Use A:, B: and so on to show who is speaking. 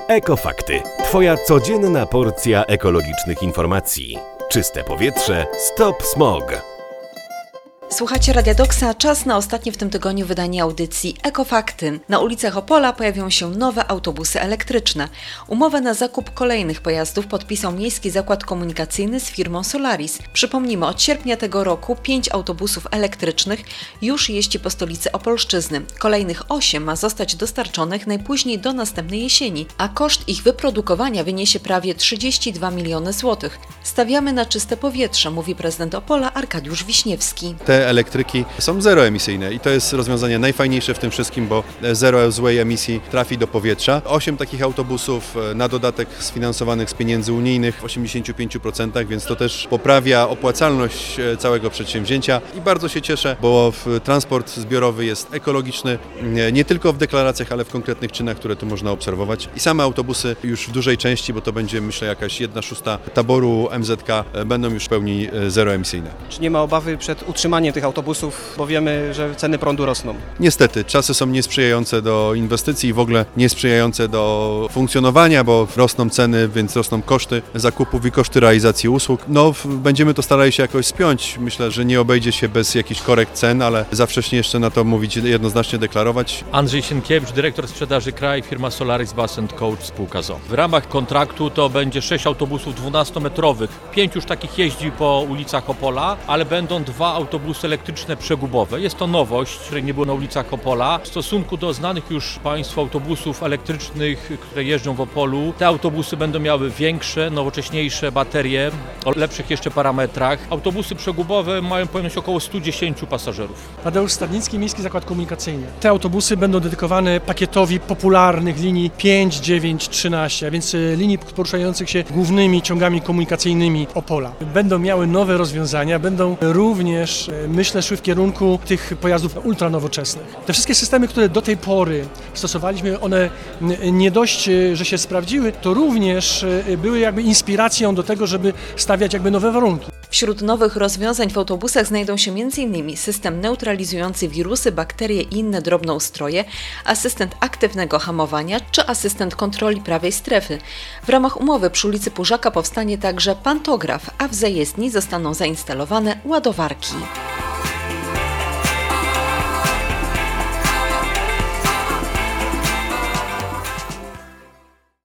A: Ekofakty. Twoja codzienna porcja ekologicznych informacji. Czyste powietrze, stop smog.
B: Słuchacie Radia Doksa, czas na ostatnie w tym tygodniu wydanie audycji Ekofakty. Na ulicach Opola pojawią się nowe autobusy elektryczne. Umowę na zakup kolejnych pojazdów podpisał Miejski Zakład Komunikacyjny z firmą Solaris. Przypomnijmy, od sierpnia tego roku 5 autobusów elektrycznych już jeździ po stolicy Opolszczyzny. Kolejnych 8 ma zostać dostarczonych najpóźniej do następnej jesieni, a koszt ich wyprodukowania wyniesie prawie 32 miliony złotych. Stawiamy na czyste powietrze, mówi prezydent Opola Arkadiusz Wiśniewski.
C: Te elektryki są zeroemisyjne i to jest rozwiązanie najfajniejsze w tym wszystkim, bo zero złej emisji trafi do powietrza. 8 takich autobusów na dodatek sfinansowanych z pieniędzy unijnych w 85%, więc to też poprawia opłacalność całego przedsięwzięcia i bardzo się cieszę, bo transport zbiorowy jest ekologiczny nie tylko w deklaracjach, ale w konkretnych czynach, które tu można obserwować. I same autobusy już w dużej części, bo to będzie myślę jakaś 1/6 taboru MZK, będą już w pełni zeroemisyjne.
D: Czy nie ma obawy przed utrzymaniem tych autobusów, bo wiemy, że ceny prądu rosną?
C: Niestety, czasy są niesprzyjające do inwestycji i w ogóle niesprzyjające do funkcjonowania, bo rosną ceny, więc rosną koszty zakupów i koszty realizacji usług. Będziemy to starali się jakoś spiąć. Myślę, że nie obejdzie się bez jakichś korekt cen, ale za wcześnie jeszcze na to mówić, jednoznacznie deklarować.
E: Andrzej Sienkiewicz, dyrektor sprzedaży kraj, firma Solaris Bus & Coach, spółka z o.o. W ramach kontraktu to będzie 6 autobusów 12-metrowych. 5 już takich jeździ po ulicach Opola, ale będą 2 autobusy elektryczne przegubowe. Jest to nowość, której nie było na ulicach Opola. W stosunku do znanych już Państwu autobusów elektrycznych, które jeżdżą w Opolu, te autobusy będą miały większe, nowocześniejsze baterie o lepszych jeszcze parametrach. Autobusy przegubowe mają pojemność około 110 pasażerów.
F: Tadeusz Stadnicki, Miejski Zakład Komunikacyjny. Te autobusy będą dedykowane pakietowi popularnych linii 5, 9, 13, a więc linii poruszających się głównymi ciągami komunikacyjnymi Opola. Będą miały nowe rozwiązania, będą również, myślę, szły w kierunku tych pojazdów ultranowoczesnych. Te wszystkie systemy, które do tej pory stosowaliśmy, one nie dość, że się sprawdziły, to również były jakby inspiracją do tego, żeby stawiać jakby nowe warunki.
B: Wśród nowych rozwiązań w autobusach znajdą się m.in. system neutralizujący wirusy, bakterie i inne drobnoustroje, asystent aktywnego hamowania czy asystent kontroli prawej strefy. W ramach umowy przy ulicy Pużaka powstanie także pantograf, a w zajezdni zostaną zainstalowane ładowarki.